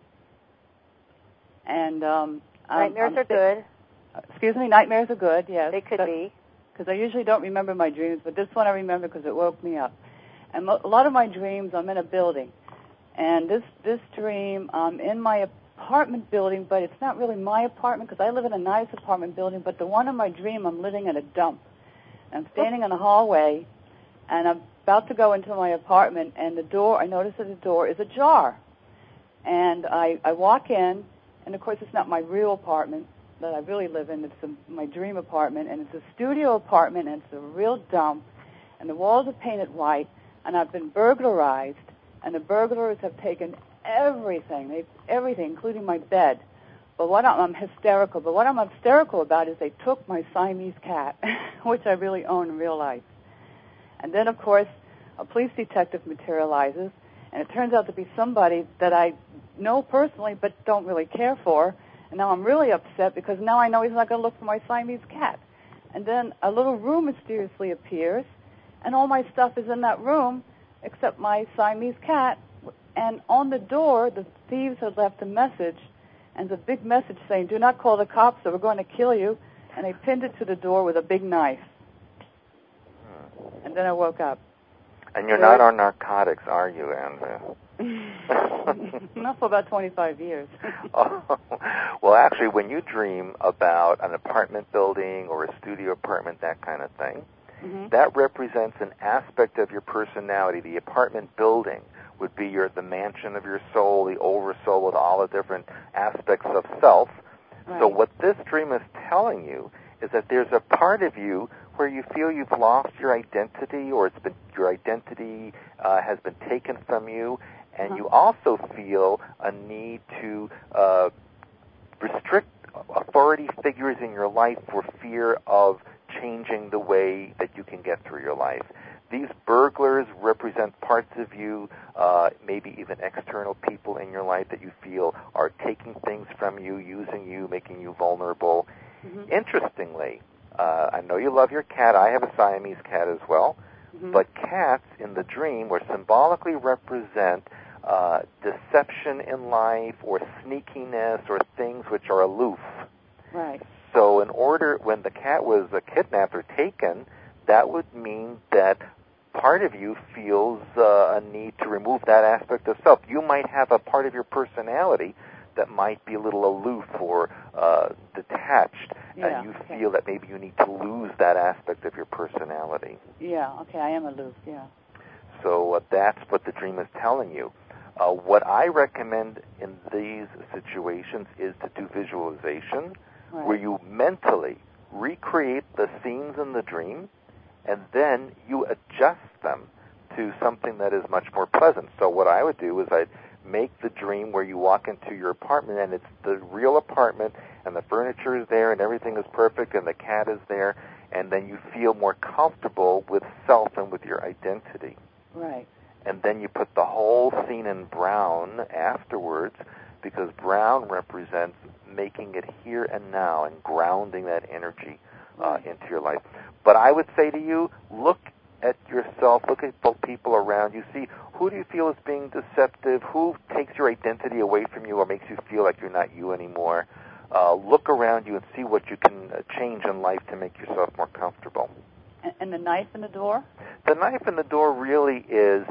And nightmares are good. Excuse me, nightmares are good, yes. They could be. Because I usually don't remember my dreams, but this one I remember because it woke me up. And a lot of my dreams, I'm in a building. And this dream, I'm in my apartment building, but it's not really my apartment because I live in a nice apartment building, but the one in my dream, I'm living in a dump. I'm standing in the hallway, and I'm about to go into my apartment, and I notice that the door is ajar. And I walk in, and of course it's not my real apartment that I really live in. It's my dream apartment, and it's a studio apartment, and it's a real dump, and the walls are painted white, and I've been burglarized, and the burglars have taken everything, including my bed. But I'm hysterical. But what I'm hysterical about is they took my Siamese cat, which I really own in real life. And then, of course, a police detective materializes, and it turns out to be somebody that I know personally but don't really care for. And now I'm really upset because now I know he's not going to look for my Siamese cat. And then a little room mysteriously appears, and all my stuff is in that room except my Siamese cat. And on the door, the thieves had left a message, and a big message saying, "Do not call the cops or we're going to kill you." And they pinned it to the door with a big knife. and then I woke up. And you're not on narcotics, are you, Andrea? Not for about 25 years. Well, actually, when you dream about an apartment building or a studio apartment, that kind of thing, that represents an aspect of your personality. The apartment building would be the mansion of your soul, the oversoul with all the different aspects of self. Right. So what this dream is telling you is that there's a part of you where you feel you've lost your identity, or your identity has been taken from you, and you also feel a need to restrict authority figures in your life for fear of changing the way that you can get through your life. These burglars represent parts of you, maybe even external people in your life that you feel are taking things from you, using you, making you vulnerable. Interestingly, I know you love your cat. I have a Siamese cat as well. But cats in the dream or symbolically represent deception in life or sneakiness or things which are aloof. Right. So when the cat was kidnapped or taken, that would mean that part of you feels a need to remove that aspect of self. You might have a part of your personality that might be a little aloof or detached, and you feel that maybe you need to lose that aspect of your personality. Yeah, okay, I am aloof, yeah. So that's what the dream is telling you. What I recommend in these situations is to do visualization, where you mentally recreate the scenes in the dream, and then you adjust them to something that is much more pleasant. So what I would do is I'd make the dream where you walk into your apartment, and it's the real apartment, and the furniture is there, and everything is perfect, and the cat is there, and then you feel more comfortable with self and with your identity. Right. And then you put the whole scene in brown afterwards, because brown represents making it here and now and grounding that energy into your life. But I would say to you, look at yourself, look at both people around you, see who do you feel is being deceptive, who takes your identity away from you or makes you feel like you're not you anymore. Look around you and see what you can change in life to make yourself more comfortable. And the knife in the door? The knife in the door really is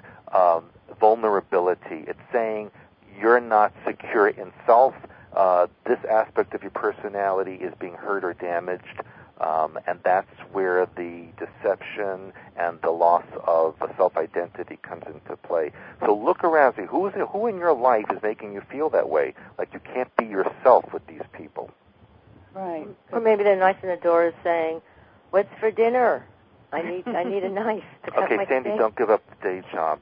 vulnerability. It's saying you're not secure in self. This aspect of your personality is being hurt or damaged, and that's where the deception and the loss of self-identity comes into play. So look around, see who in your life is making you feel that way, like you can't be yourself with these people. Right. Or maybe the knife in the door is saying, "What's for dinner? I need a knife to cut my Sandy, steak." don't give up the day job.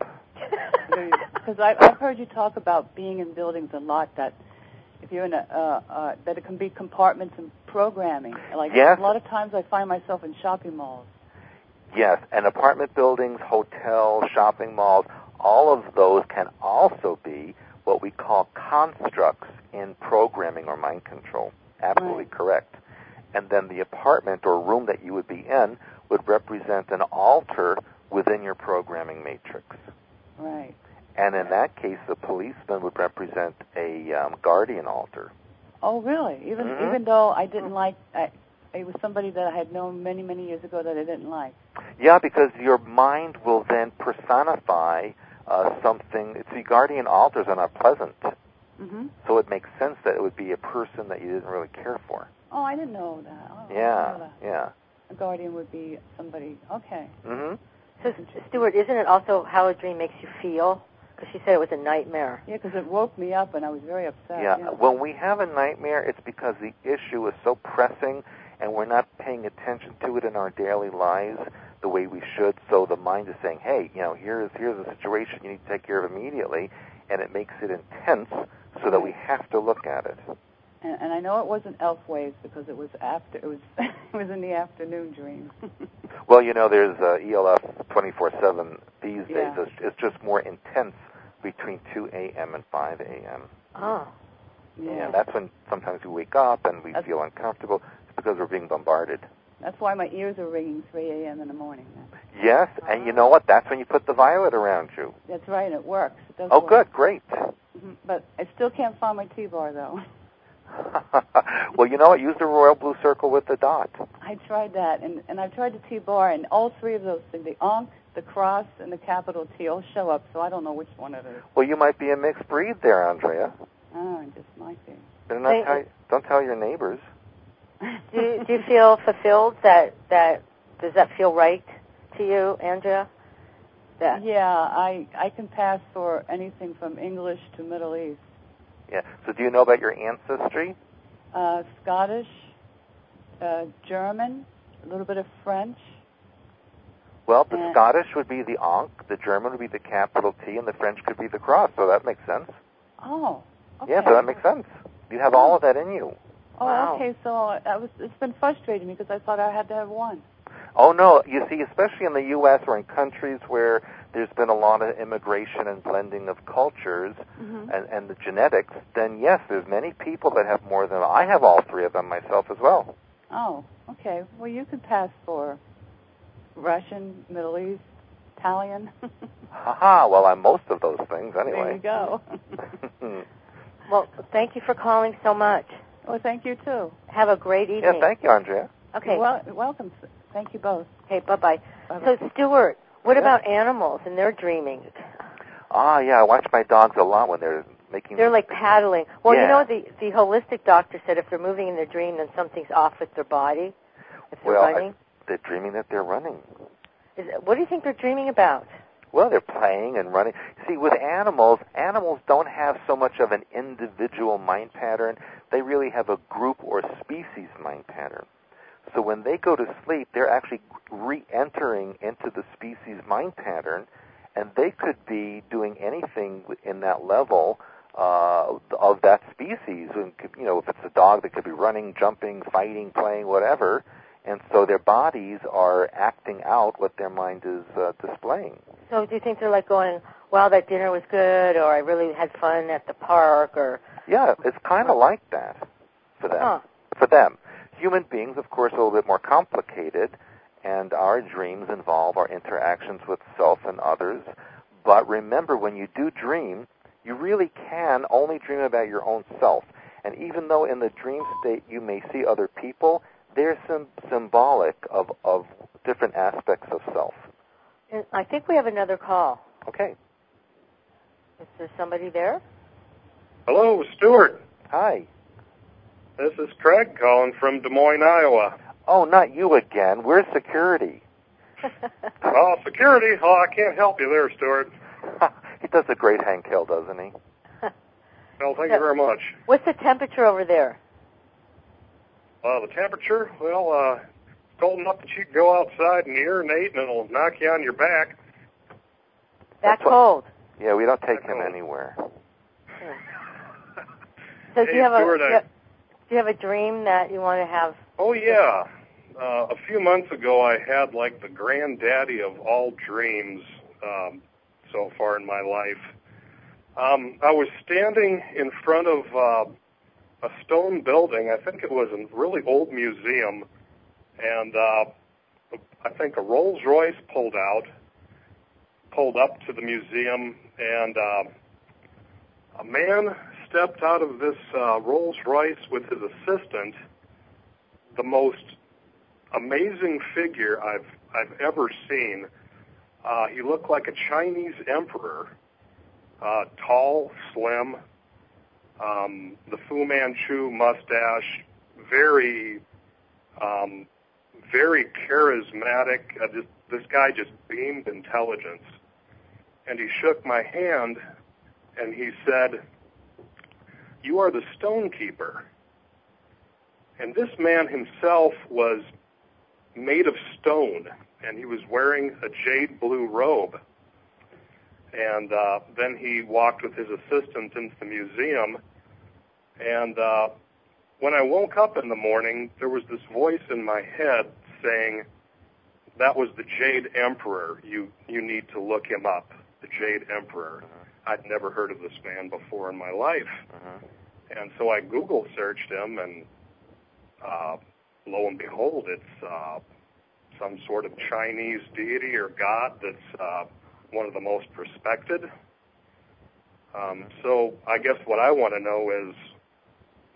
Because I've heard you talk about being in buildings a lot, that if you're in that it can be compartments and programming. Like yes. A lot of times I find myself in shopping malls. Yes, and apartment buildings, hotels, shopping malls, all of those can also be what we call constructs in programming or mind control. Absolutely correct. And then the apartment or room that you would be in would represent an altar within your programming matrix. Right. And in that case, the policeman would represent a guardian altar. Oh, really? Even though I didn't like, it was somebody that I had known many, many years ago that I didn't like. Yeah, because your mind will then personify something. See, guardian altars are not pleasant. So it makes sense that it would be a person that you didn't really care for. Oh, I didn't know that. Oh, Yeah. A guardian would be somebody. Okay. So, Stuart, isn't it also how a dream makes you feel? Because she said it was a nightmare. Yeah, because it woke me up and I was very upset. Yeah, when we have a nightmare, it's because the issue is so pressing and we're not paying attention to it in our daily lives the way we should. So the mind is saying, hey, here's a situation you need to take care of immediately, and it makes it intense so that we have to look at it. And I know it wasn't elf waves because it was after. It was it was in the afternoon dream. Well, there's ELF 24/7 these days. It's just more intense between 2 a.m. and 5 a.m. Oh. Yeah, that's when sometimes we wake up and we feel uncomfortable. It's because we're being bombarded. That's why my ears are ringing 3 a.m. in the morning. Yes, and you know what? That's when you put the violet around you. That's right, and it works. It does work. Good, great. But I still can't find my T-bar, though. Well, you know what? Use the royal blue circle with the dot. I tried that, and I tried the T-bar, and all three of those things, the Ankh, the cross, and the capital T, all show up, so I don't know which one it is. Well, you might be a mixed breed there, Andrea. Oh, I just might be. Don't tell your neighbors. Do you feel fulfilled? Does that feel right to you, Andrea? Yeah, I can pass for anything from English to Middle East. Yeah. So do you know about your ancestry? Scottish, German, a little bit of French. Well, the Scottish would be the Ankh, the German would be the capital T, and the French could be the cross, so that makes sense. Oh, okay. Yeah, so that makes sense. You have all of that in you. Oh, wow. Okay, so it's been frustrating me because I thought I had to have one. Oh, no, you see, especially in the U.S. or in countries where there's been a lot of immigration and blending of cultures and the genetics, then yes, there's many people that have more than... I have all three of them myself as well. Oh, okay. Well, you could pass for Russian, Middle East, Italian. Ha-ha, well, I'm most of those things anyway. There you go. Well, thank you for calling so much. Well, thank you, too. Have a great evening. Yeah, thank you, Andrea. Okay. Welcome. Thank you both. Okay, bye-bye. So, Stuart, what about animals and their dreaming? Yeah, I watch my dogs a lot when they're making... They're like paddling. Well, yeah. You know, the holistic doctor said if they're moving in their dream, then something's off with their body. If they're running. They're dreaming that they're running. What do you think they're dreaming about? Well, they're playing and running. See, with animals don't have so much of an individual mind pattern. They really have a group or species mind pattern. So when they go to sleep, they're actually re-entering into the species mind pattern, and they could be doing anything in that level of that species. And, you know, if it's a dog, they could be running, jumping, fighting, playing, whatever. And so their bodies are acting out what their mind is displaying. So do you think they're like going, wow, that dinner was good, or I really had fun at the park, or... Yeah, it's kind of like that for them. Huh. For them. Human beings, of course, are a little bit more complicated, and our dreams involve our interactions with self and others. But remember, when you do dream, you really can only dream about your own self. And even though in the dream state you may see other people, they're symbolic of different aspects of self. And I think we have another call. Okay. Is there somebody there? Hello, Stuart. Hi. This is Craig calling from Des Moines, Iowa. Oh, not you again. We're security. Oh, security? Oh, I can't help you there, Stuart. He does a great Hank Hill, doesn't he? Well, thank you very much. What's the temperature over there? The temperature? Well, it's cold enough that you can go outside and urinate and it'll knock you on your back. That cold? Yeah, we don't take him anywhere. So hey, do you have Stuart, do you have a dream that you want to have? Oh, yeah. A few months ago, I had like the granddaddy of all dreams so far in my life. I was standing in front of a stone building. I think it was a really old museum, and I think a Rolls Royce pulled up to the museum, and a man stepped out of this Rolls Royce with his assistant. The most amazing figure I've ever seen. He looked like a Chinese emperor, tall, slim, the Fu Manchu mustache, very charismatic. This guy just beamed intelligence. And he shook my hand, and he said, "You are the stone keeper." And this man himself was made of stone, and he was wearing a jade blue robe. And then he walked with his assistant into the museum, and when I woke up in the morning, there was this voice in my head saying, "That was the Jade Emperor. You need to look him up, the Jade Emperor." I'd never heard of this man before in my life. And so I Google searched him, and lo and behold, it's some sort of Chinese deity or god that's one of the most respected. So I guess what I want to know is,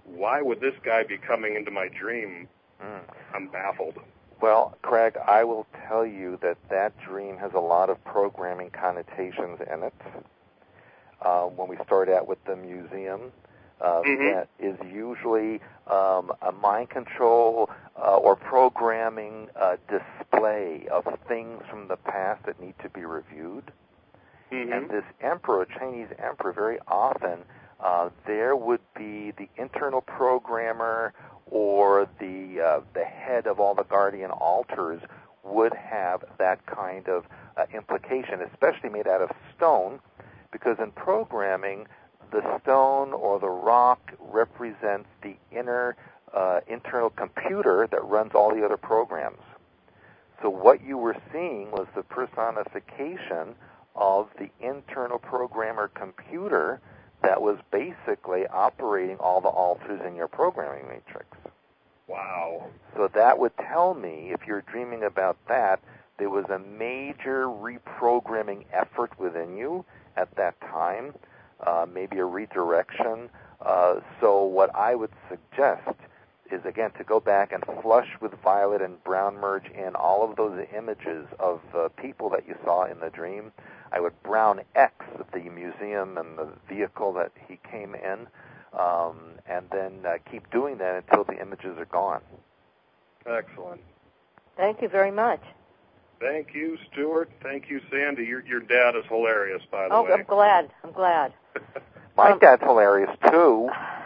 why would this guy be coming into my dream? I'm baffled. Well, Craig, I will tell you that dream has a lot of programming connotations in it. When we start out with the museum, that is usually a mind control or programming display of things from the past that need to be reviewed. And this emperor, Chinese emperor, very often there would be the internal programmer or the head of all the guardian altars would have that kind of implication, especially made out of stone, because in programming, the stone or the rock represents the internal computer that runs all the other programs. So what you were seeing was the personification of the internal programmer computer that was basically operating all the altars in your programming matrix. Wow. So that would tell me, if you're dreaming about that, there was a major reprogramming effort within you at that time, maybe a redirection. So what I would suggest is, again, to go back and flush with violet and brown merge in all of those images of people that you saw in the dream. I would brown X the museum and the vehicle that he came in, and then keep doing that until the images are gone. Excellent. Thank you very much. Thank you, Stuart. Thank you, Sandy. Your dad is hilarious, by the way. Oh, I'm glad. My dad's hilarious, too.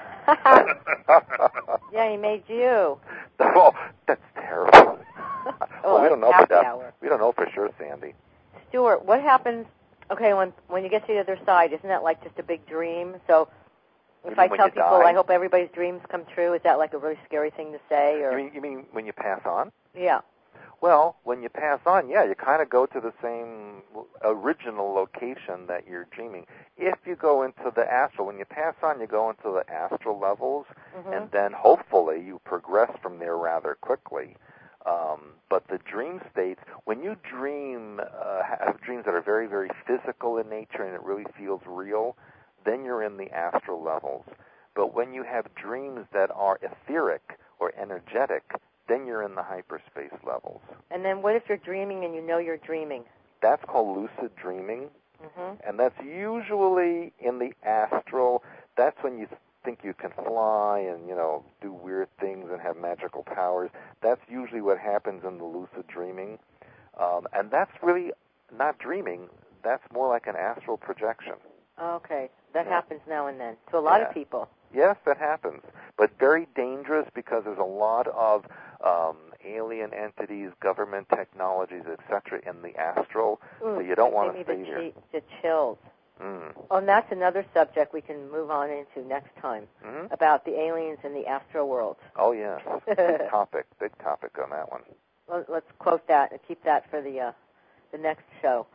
Yeah, he made you. Oh, that's terrible. Well, we don't know happy for that. Hour. We don't know for sure, Sandy. Stuart, what happens? Okay, when you get to the other side, isn't that like just a big dream? So if I tell people die? I hope everybody's dreams come true, is that like a really scary thing to say? Or You mean when you pass on? Yeah. Well, when you pass on, yeah, you kind of go to the same original location that you're dreaming. If you go into the astral, when you pass on, you go into the astral levels, and then hopefully you progress from there rather quickly. But the dream states, when you dream, have dreams that are very, very physical in nature and it really feels real, then you're in the astral levels. But when you have dreams that are etheric or energetic, then you're in the hyperspace levels. And then what if you're dreaming and you know you're dreaming? That's called lucid dreaming, and that's usually in the astral. That's when you think you can fly and, do weird things and have magical powers. That's usually what happens in the lucid dreaming. And that's really not dreaming. That's more like an astral projection. Okay. That happens now and then to a lot of people. Yes, that happens. But very dangerous because there's a lot of alien entities, government technologies, etc. in the astral. So you don't want to stay here. The chills. Oh, and that's another subject we can move on into next time, about the aliens in the astral world. Oh, yes. Big topic on that one. Well, let's quote that and keep that for the next show.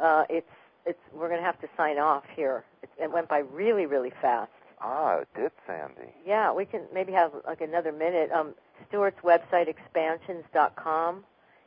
We're going to have to sign off here. It went by really, really fast. Ah, it did, Sandy. Yeah, we can maybe have like another minute. Stuart's website, expansions.com,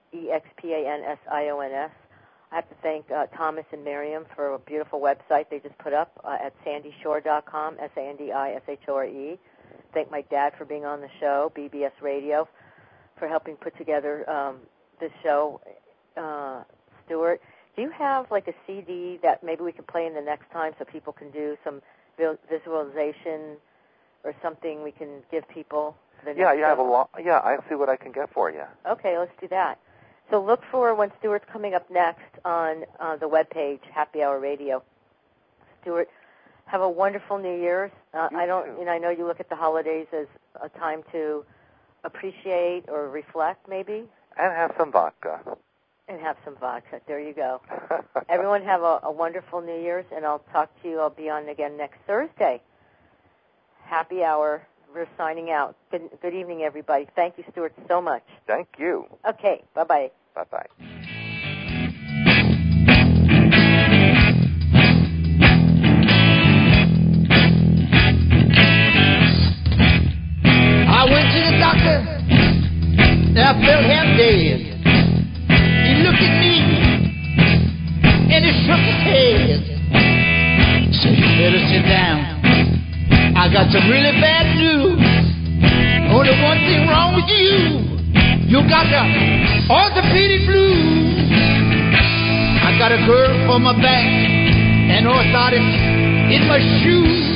EXPANSIONS. I have to thank Thomas and Miriam for a beautiful website they just put up at sandyshore.com, SANDISHORE. Thank my dad for being on the show, BBS Radio, for helping put together this show. Stuart, do you have like a CD that maybe we can play in the next time so people can do some visualization or something we can give people? Yeah, I have a lot. Yeah, I'll see what I can get for you. Okay, let's do that. So look for when Stuart's coming up next on the webpage, Happy Hour Radio. Stuart, have a wonderful New Year's. I know you look at the holidays as a time to appreciate or reflect, maybe. And have some vodka. And have some vodka. There you go. Everyone have a wonderful New Year's, and I'll talk to you. I'll be on again next Thursday. Happy Hour. We're signing out. Good evening, everybody. Thank you, Stuart, so much. Thank you. Okay. Bye-bye. Bye-bye. I went to the doctor, and I felt half dead. He looked at me, and he shook his head. So you better sit down. I got some really bad news. Only one thing wrong with you. You got the orthopedic blues. I got a girdle for my back and orthotics in my shoes.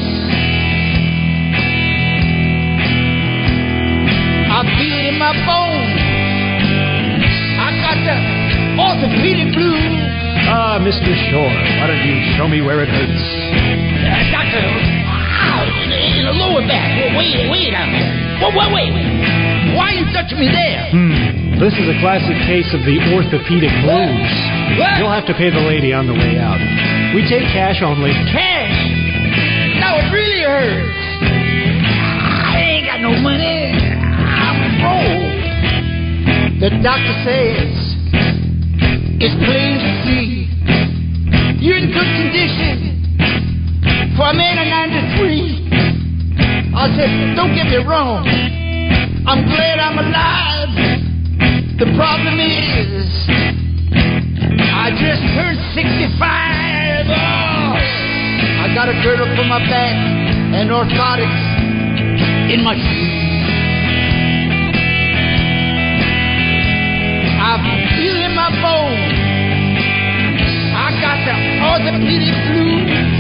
I feel it in my bones. I got the orthopedic blues. Ah, Mr. Shore, why don't you show me where it hurts? Doctor, in the lower back. Wait down there. Wait. Why are you touching me there? This is a classic case of the orthopedic blues. What? You'll have to pay the lady on the way out. We take cash only. Cash? Now it really hurts. I ain't got no money. I'm broke. The doctor says it's plain to see you're in good condition for a man of 93. I said, don't get me wrong. I'm glad I'm alive. The problem is I just turned 65. Oh, I got a girdle for my back and orthotics in my shoes. I feel in my bones. I got the orthopedic blues.